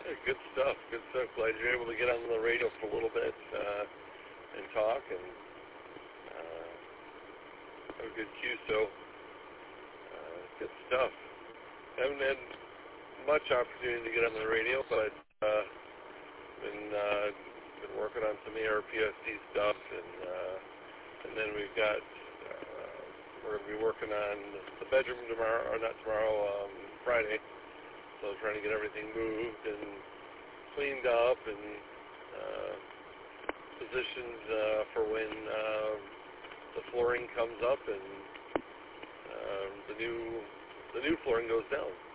Good stuff. Good stuff. Glad you're able to get on the radio for a little bit and talk and have a good cue. So, good stuff. Haven't had much opportunity to get on the radio, but been working on some ARPSC stuff, and then we've got we're going to be working on the bedroom tomorrow, or not tomorrow, Friday. So trying to get everything moved and cleaned up and positioned for when the flooring comes up and the new flooring goes down.